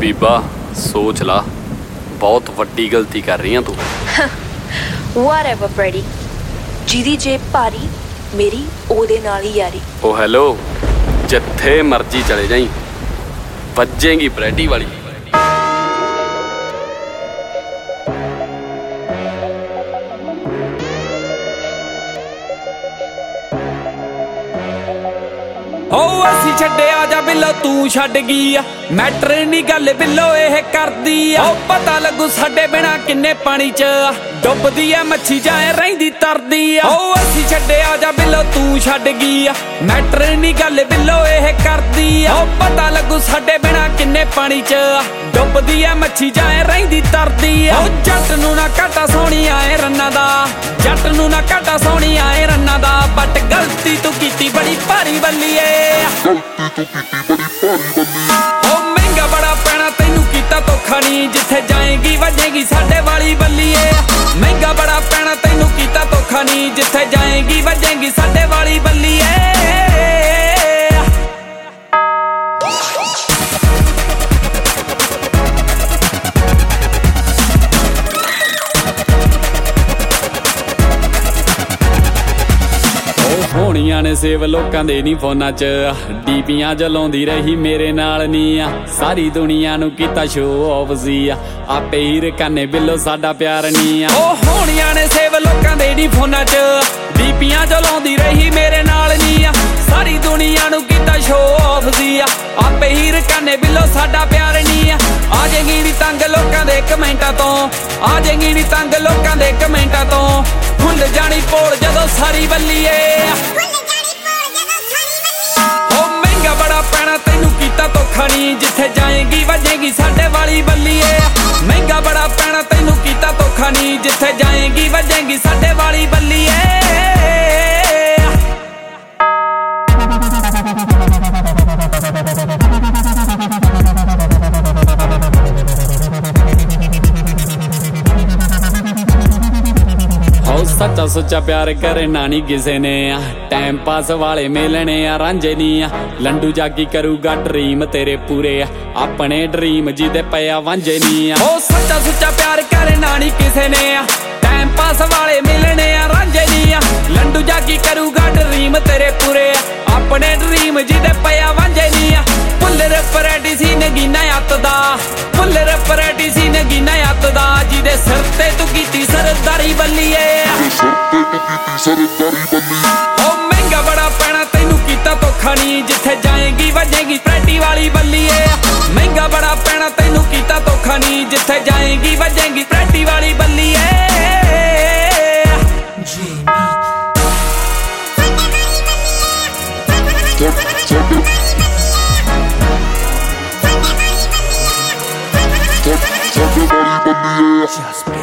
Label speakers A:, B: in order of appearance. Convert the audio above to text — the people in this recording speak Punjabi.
A: ਬੀਬਾ ਸੋਚ ਲਾ, ਬਹੁਤ ਵੱਡੀ ਗਲਤੀ ਕਰ ਰਹੀ ਆਂ ਤੂੰ।
B: Whatever Brady, ਜਿਹਦੀ ਜੇਬ ਭਾਰੀ ਮੇਰੀ ਉਹਦੇ ਨਾਲ ਹੀ ਯਾਰੀ।
A: ਓ ਹੈਲੋ, ਜਿੱਥੇ ਮਰਜੀ ਚਲੇ ਜਾਈਂ, ਵੱਜੇਗੀ ਬਰੈਡੀ ਵਾਲੀ।
C: ਹੋ ਅਸੀਂ ਛੱਡਿਆ ਜਾ ਬਿੱਲੋ ਤੂੰ ਛੱਡ ਗਈ ਆ, ਮੈਟਰ ਨਹੀਂ ਗੱਲ ਬਿੱਲੋ ਇਹ ਕਰਦੀ ਆ। ਪਤਾ ਲੱਗੂ ਸਾਡੇ ਬਿਨਾ ਕਿੰਨੇ ਪਾਣੀ ਚ ਡੁੱਬਦੀ ਐ ਮੱਛੀ ਜਾਏ ਰਹਿੰਦੀ ਤਰਦੀ ਆ। ਹੋ ਅਸੀਂ ਛੱਡਿਆ ਜਾ ਬਿੱਲੋ ਤੂੰ ਛੱਡ ਗਈ ਆ, ਮੈਟਰ ਨਹੀਂ ਗੱਲ ਬਿੱਲੋ ਇਹ ਕਰਦੀ ਆ। ਪਤਾ ਲੱਗੂ ਸਾਡੇ ਬਿਨਾ ਕਿੰਨੇ ਪਾਣੀ ਚ ਡੁੱਬਦੀ ਐ ਮੱਛੀ ਜਾਏ ਰਹਿੰਦੀ ਤਰਦੀ ਆ। ਜੱਟ ਨੂੰ ਨਾ ਘਾਟਾ ਸੋਹਣੀ ਆਏ ਰੰਨਾਂ ਦਾ, ਜੱਟ ਨੂੰ ਨਾ ਘਾਟਾ ਸੋਹਣੀ ਆਏ ਰੰਨਾਂ ਦਾ। ਬਟ ਗਲਤੀ ਤੂੰ ਕੀਤੀ ਬੜੀ ਭਾਰੀ ਬੱਲੀਏ, ਓ ਮਹਿੰਗਾ ਬੜਾ ਪੈਣਾ ਤੈਨੂੰ ਕੀਤਾ ਧੋਖਾ ਨੀ, ਜਿੱਥੇ ਜਾਏਗੀ ਵੱਜੇਗੀ ਸਾਡੇ ਵਾਲੀ ਬੱਲੀਏ। ਮਹਿੰਗਾ ਬੜਾ ਪੈਣਾ ਤੈਨੂੰ ਕੀਤਾ ਧੋਖਾ ਨੀ, ਜਿੱਥੇ ਜਾਏਗੀ ਵੱਜੇਗੀ ਸਾਡੇ ਵਾਲੀ ਬੱਲੀਏ। ਹੋਣੀਆਂ ਨੇ ਸੇਵ ਲੋਕਾਂ ਦੇ ਨੀ ਫੋਨਾਂ ਚ, ਡੀਪੀਆਂ ਜਲਾਉਂਦੀ ਰਹੀ ਮੇਰੇ ਨਾਲ ਨੀ ਆ। ਸਾਰੀ ਦੁਨੀਆ ਨੂੰ ਕੀਤਾ ਸ਼ੋ ਆਫ ਸੀ ਆ, ਆਪੇ ਹੀ ਰਕਾਨੇ ਬਿੱਲੋ ਸਾਡਾ ਪਿਆਰ ਨੀ ਆ। ਉਹ ਹੋਣੀਆਂ ਨੇ ਸੇਵ ਲੋਕਾਂ ਦੇ ਨੀ ਫੋਨਾਂ ਚ, ਡੀਪੀਆਂ ਜਲਾਉਂਦੀ ਰਹੀ ਮੇਰੇ ਨਾਲ ਨੀ ਆ। ਸਾਰੀ ਦੁਨੀਆ ਨੂੰ ਕੀਤਾ ਸ਼ੋ ਆਫ ਸੀ ਆ, ਆਪੇ ਹੀ ਰਕਾਨੇ ਬਿੱਲੋ ਸਾਡਾ ਪਿਆਰ ਨੀ ਆ। ਆ ਜਾਏਗੀ ਨੀ ਤੰਗ ਲੋਕਾਂ ਦੇ ਕਮੈਂਟਾਂ ਤੋਂ, ਆ ਜਾਏਗੀ ਨੀ ਤੰਗ ਲੋਕਾਂ ਦੇ ਕਮੈਂਟਾਂ ਤੋਂ। ਭੁੱਲ ਜਾਣੀ ਪੋਲ ਜਦੋਂ ਸਾਰੀ ਬੱਲੀਏ, ਓ ਮਹਿੰਗਾ ਬੜਾ ਪੈਣਾ ਤੈਨੂੰ ਕੀਤਾ ਧੋਖਾ ਨੀ, ਜਿੱਥੇ ਜਾਏਗੀ ਵੱਜੇਗੀ ਸਾਡੇ ਵਾਲੀ ਬੱਲੀਏ। ਮਹਿੰਗਾ ਬੜਾ ਪੈਣਾ ਤੈਨੂੰ ਕੀਤਾ ਧੋਖਾ ਨੀ, ਜਿੱਥੇ ਜਾਏਗੀ ਵੱਜੇਗੀ ਸਾਡੇ ਵਾਲੀ ਬੱਲੀਏ। ਸੱਚਾ ਸੁੱਚਾ ਪਿਆਰ ਕਰਨਾ ਨੀ ਕਿਸੇ ਨੇ ਆ, ਟਾਈਮ ਪਾਸ ਵਾਲੇ ਮਿਲਣੇ ਆ ਰਾਂਝੇ ਨੀ ਆ। ਲੰਡੂ ਜਾਗੀ ਕਰੂਗਾ ਡਰੀਮ ਤੇਰੇ ਪੂਰੇ ਆ, ਆਪਣੇ ਡਰੀਮ ਜਿਹਦੇ ਪਿਆ ਵਾਂਝੇ ਨੀ ਆ। ਉਹ ਸੱਚਾ ਸੁੱਚਾ ਪਿਆਰ ਕਰਨਾ ਨੀ ਕਿਸੇ ਨੇ ਆ, ਟਾਈਮ ਪਾਸ ਵਾਲੇ ਮਿਲਣੇ ਆ ਰਾਂਝੇ ਨੀ ਆ। ਲੰਡੂ ਜਾਗੀ ਕਰੂਗਾ ਡਰੀਮ ਤੇਰੇ ਪੂਰੇ ਆ, ਆਪਣੇ ਡਰੀਮ ਜਿਹਦੇ ਪਿਆ ਵਾਂਝੇ ਨੀ ਆ। ਭੁੱਲਰ ਪਰੈਟੀ ਸੀ ਨਗੀਨਾ ਅੱਤ ਦਾ, ਭੁੱਲਰ ਪਰੈਟੀ ਸੀ ਨਗੀਨਾ ਅੱਤ ਦਾ। ਜਿਹਦੇ ਸਿਰ ਤੇ ਤੂੰ ਕੀਤੀ ਸਰਦਾਰੀ ਬੱਲੀਏ, ਓ ਮਹਿੰਗਾ ਬੜਾ ਪੈਣਾ ਤੈਨੂੰ ਕੀਤਾ ਧੋਖਾ ਨੀ, ਜਿੱਥੇ ਜਾਏਗੀ ਵੱਜੇਗੀ ਪ੍ਰੈਟੀ ਵਾਲੀ ਬੱਲੀਏ। ਮਹਿੰਗਾ ਬੜਾ ਪੈਣਾ ਤੈਨੂੰ ਕੀਤਾ ਧੋਖਾ ਨੀ, ਜਿੱਥੇ ਜਾਏਗੀ ਵੱਜੇਗੀ ਪ੍ਰੈਟੀ ਵਾਲੀ ਬੱਲੀਏ। Just